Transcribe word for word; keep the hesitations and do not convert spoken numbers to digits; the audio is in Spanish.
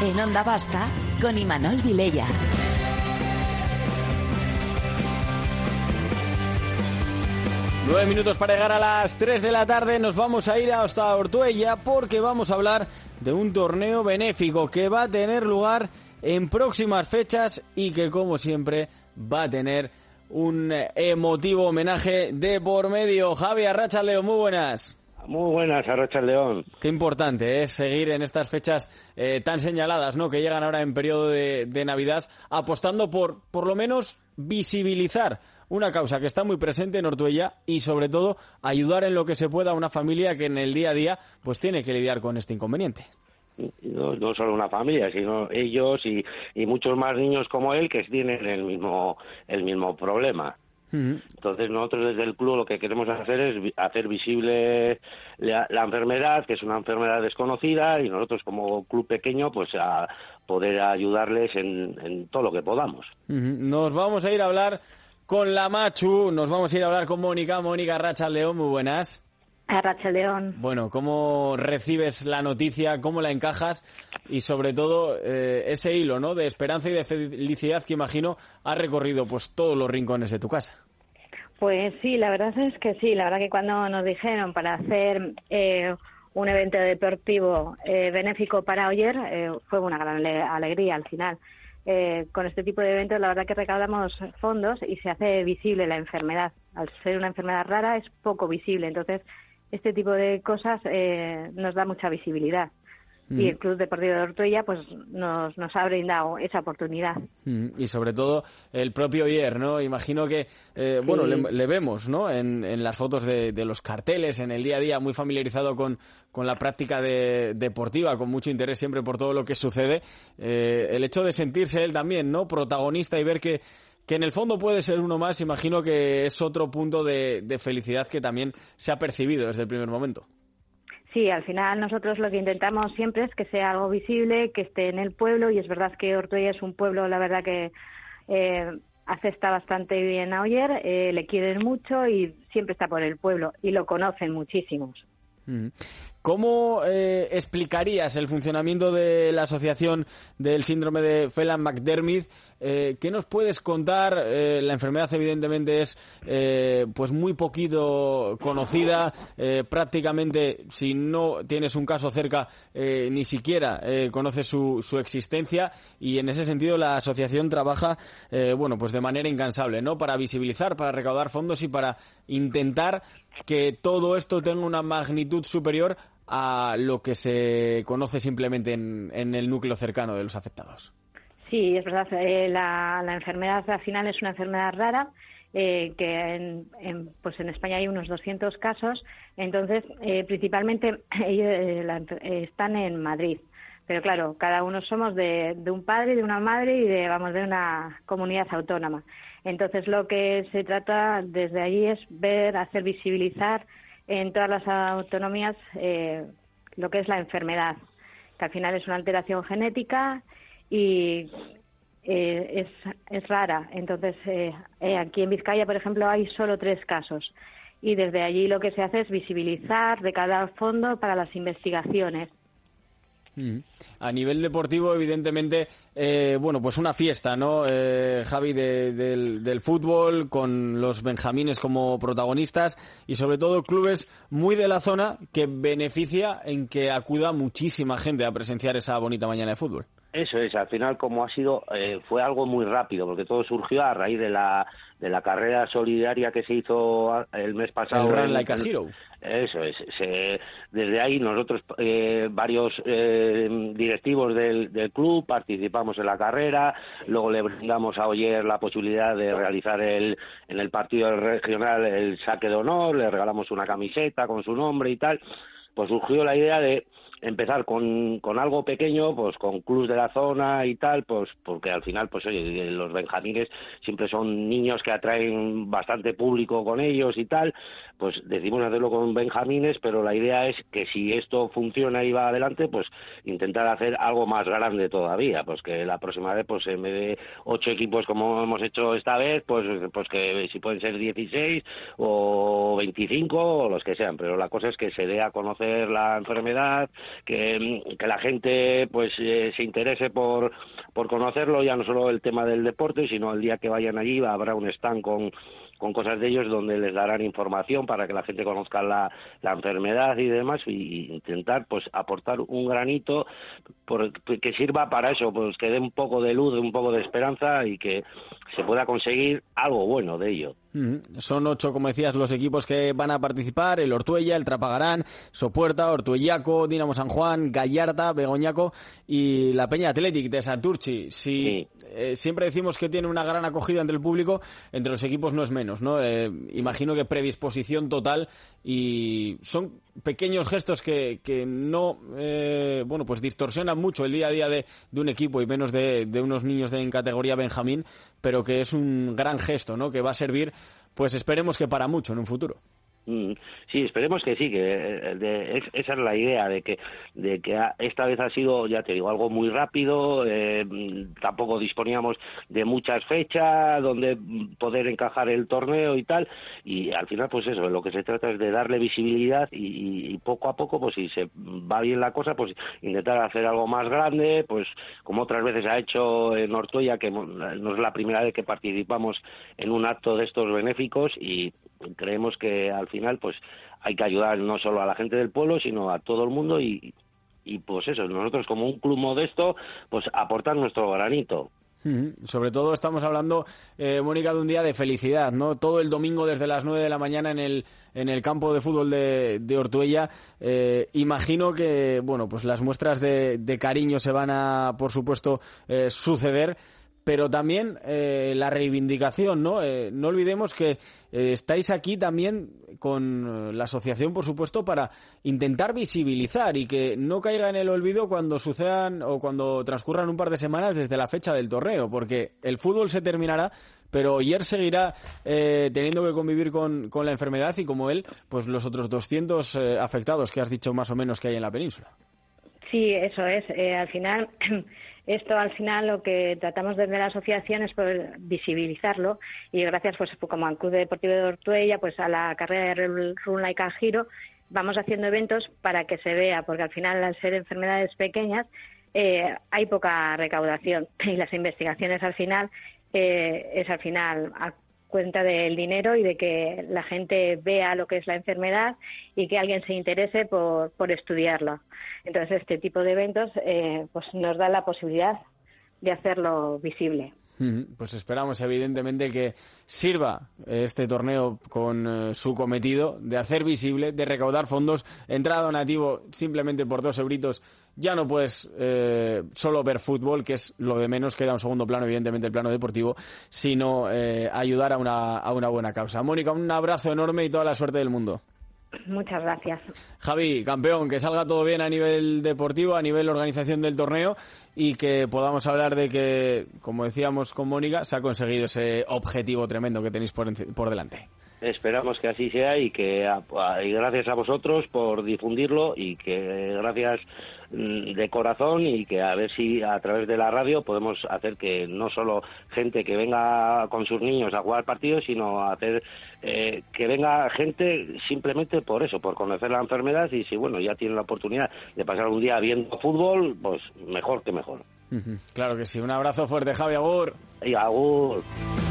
En Onda Vasca, con Imanol Vilella. Nueve minutos para llegar a las tres de la tarde. Nos vamos a ir hasta Ortuella porque vamos a hablar de un torneo benéfico que va a tener lugar en próximas fechas y que, como siempre, va a tener un emotivo homenaje de por medio. Javi Arratsaldeon, muy buenas. Muy buenas, Arratsaldeon. Qué importante es seguir en estas fechas eh, tan señaladas, ¿no?, que llegan ahora en periodo de, de Navidad, apostando por, por lo menos, visibilizar una causa que está muy presente en Ortuella y, sobre todo, ayudar en lo que se pueda a una familia que en el día a día pues tiene que lidiar con este inconveniente. No, no solo una familia, sino ellos y, y muchos más niños como él que tienen el mismo el mismo problema. Uh-huh. Entonces nosotros desde el club lo que queremos hacer es hacer visible la, la enfermedad, que es una enfermedad desconocida, y nosotros como club pequeño pues a poder ayudarles en, en todo lo que podamos. Uh-huh. Nos vamos a ir a hablar con la Machu, nos vamos a ir a hablar con Mónica. Mónica Arratsaldeon, muy buenas. Arratsaldeon. Bueno, ¿cómo recibes la noticia? ¿Cómo la encajas? Y sobre todo eh, ese hilo, ¿no?, de esperanza y de felicidad que imagino ha recorrido pues todos los rincones de tu casa. Pues sí, la verdad es que sí. La verdad que cuando nos dijeron para hacer eh, un evento deportivo eh, benéfico para Oyer, eh, fue una gran ale- alegría al final. Eh, con este tipo de eventos la verdad que recaudamos fondos y se hace visible la enfermedad. Al ser una enfermedad rara es poco visible, entonces este tipo de cosas eh, nos da mucha visibilidad. Mm. Y el Club Deportivo de Ortuella pues nos, nos ha brindado esa oportunidad. Mm. Y sobre todo el propio Oyer, ¿no? Imagino que, eh, sí. bueno, le, le vemos, ¿no?, en, en las fotos de, de los carteles, en el día a día, muy familiarizado con, con la práctica de, deportiva, con mucho interés siempre por todo lo que sucede. Eh, el hecho de sentirse él también, ¿no?, protagonista, y ver que que en el fondo puede ser uno más, imagino que es otro punto de, de felicidad que también se ha percibido desde el primer momento. Sí, al final nosotros lo que intentamos siempre es que sea algo visible, que esté en el pueblo, y es verdad que Ortuella es un pueblo, la verdad que eh, acepta bastante bien a Oyer, eh, le quieren mucho y siempre está por el pueblo y lo conocen muchísimos. Mm. ¿Cómo eh, explicarías el funcionamiento de la asociación del síndrome de Phelan-McDermid? Eh, ¿Qué nos puedes contar? Eh, la enfermedad evidentemente es eh, pues muy poquito conocida, eh, prácticamente si no tienes un caso cerca eh, ni siquiera eh, conoces su, su existencia, y en ese sentido la asociación trabaja eh, bueno pues de manera incansable, ¿no?, para visibilizar, para recaudar fondos y para intentar que todo esto tenga una magnitud superior a lo que se conoce simplemente en, en el núcleo cercano de los afectados. Sí, es verdad. Eh, la, la enfermedad al final es una enfermedad rara, eh, que en, en, pues en España hay unos doscientos casos. Entonces, eh, principalmente eh, la, eh, están en Madrid. Pero claro, cada uno somos de, de un padre y de una madre y de, vamos, de una comunidad autónoma. Entonces, lo que se trata desde allí es ver, hacer visibilizar en todas las autonomías eh, lo que es la enfermedad, que al final es una alteración genética y eh, es, es rara. Entonces, eh, eh, aquí en Vizcaya, por ejemplo, hay solo tres casos, y desde allí lo que se hace es visibilizar, recaudar fondos para las investigaciones. Mm. A nivel deportivo, evidentemente, eh, bueno, pues una fiesta, ¿no, eh, Javi, de, del, del fútbol, con los benjamines como protagonistas y sobre todo clubes muy de la zona, que beneficia en que acuda muchísima gente a presenciar esa bonita mañana de fútbol. Eso es, al final como ha sido, eh, fue algo muy rápido, porque todo surgió a raíz de la de la carrera solidaria que se hizo el mes pasado. El Run Like a Hero. Eso es, se, desde ahí nosotros, eh, varios eh, directivos del, del club, participamos en la carrera, luego le brindamos a Oyer la posibilidad de realizar el en el partido regional el saque de honor, le regalamos una camiseta con su nombre y tal. Pues surgió la idea de empezar con, con algo pequeño, pues con clubs de la zona y tal, pues porque al final, pues oye, los benjamines siempre son niños que atraen bastante público con ellos y tal, pues decidimos hacerlo con benjamines, pero la idea es que si esto funciona y va adelante, pues intentar hacer algo más grande todavía, pues que la próxima vez, pues en vez de ocho equipos como hemos hecho esta vez, pues pues que si pueden ser dieciséis o veinticinco o los que sean, pero la cosa es que se dé a conocer la enfermedad, que, que la gente pues eh, se interese por, por conocerlo, ya no solo el tema del deporte, sino el día que vayan allí habrá un stand con con cosas de ellos donde les darán información para que la gente conozca la, la enfermedad y demás, y intentar pues aportar un granito por, que sirva para eso, pues que dé un poco de luz, un poco de esperanza y que se pueda conseguir algo bueno de ello. Mm-hmm. Son ocho, como decías, los equipos que van a participar: el Ortuella, el Trapagarán, Sopuerta, Ortuellaco, Dinamo San Juan, Gallarta, Begoñaco y la Peña Athletic de Santurchi. Si sí. eh, siempre decimos que tiene una gran acogida entre el público, entre los equipos no es menos, ¿no? Eh, imagino que predisposición total, y son pequeños gestos que, que no eh, bueno pues distorsionan mucho el día a día de, de un equipo y menos de, de unos niños de, en categoría Benjamín, pero que es un gran gesto, ¿no? Que va a servir, pues esperemos que para mucho en un futuro. Sí, esperemos que sí, que de, es, esa es la idea, de que de que esta vez ha sido, ya te digo, algo muy rápido, eh, tampoco disponíamos de muchas fechas donde poder encajar el torneo y tal, y al final pues eso, lo que se trata es de darle visibilidad y, y poco a poco, pues si se va bien la cosa, pues intentar hacer algo más grande, pues como otras veces ha hecho en Ortuella, que no es la primera vez que participamos en un acto de estos benéficos, y creemos que al final pues hay que ayudar no solo a la gente del pueblo, sino a todo el mundo, y, y pues eso, nosotros como un club modesto pues aportar nuestro granito. Mm-hmm. Sobre todo estamos hablando, eh, Mónica, de un día de felicidad, ¿no? Todo el domingo desde las nueve de la mañana en el en el campo de fútbol de, de Ortuella. Eh, imagino que, bueno, pues las muestras de, de cariño se van a, por supuesto, eh, suceder, pero también eh, la reivindicación, ¿no? Eh, no olvidemos que eh, estáis aquí también con la asociación, por supuesto, para intentar visibilizar y que no caiga en el olvido cuando sucedan o cuando transcurran un par de semanas desde la fecha del torneo, porque el fútbol se terminará, pero Oyer seguirá eh, teniendo que convivir con, con la enfermedad, y como él, pues los otros doscientos eh, afectados que has dicho más o menos que hay en la península. Sí, eso es. Eh, al final... Esto, al final, lo que tratamos desde la asociación es poder visibilizarlo, y gracias, pues como al Club Deportivo de Ortuella, pues a la carrera de Run Like a Hero, vamos haciendo eventos para que se vea, porque al final, al ser enfermedades pequeñas, eh, hay poca recaudación, y las investigaciones al final eh, es al final a cuenta del dinero y de que la gente vea lo que es la enfermedad y que alguien se interese por, por estudiarla. Entonces, este tipo de eventos eh, pues nos da la posibilidad de hacerlo visible. Pues esperamos, evidentemente, que sirva este torneo con eh, su cometido de hacer visible, de recaudar fondos. Entrada donativo simplemente por dos euritos. Ya no puedes eh, solo ver fútbol, que es lo de menos, queda un segundo plano, evidentemente, el plano deportivo, sino eh, ayudar a una, a una buena causa. Mónica, un abrazo enorme y toda la suerte del mundo. Muchas gracias. Javi, campeón, que salga todo bien a nivel deportivo, a nivel organización del torneo, y que podamos hablar de que, como decíamos con Mónica, se ha conseguido ese objetivo tremendo que tenéis por, por delante. Esperamos que así sea, y que a, a, y gracias a vosotros por difundirlo, y que gracias de corazón, y que a ver si a través de la radio podemos hacer que no solo gente que venga con sus niños a jugar partidos, sino hacer eh, que venga gente simplemente por eso, por conocer la enfermedad, y si bueno ya tienen la oportunidad de pasar un día viendo fútbol, pues mejor que mejor. Claro que sí. Un abrazo fuerte, Javi. Agur. Y agur.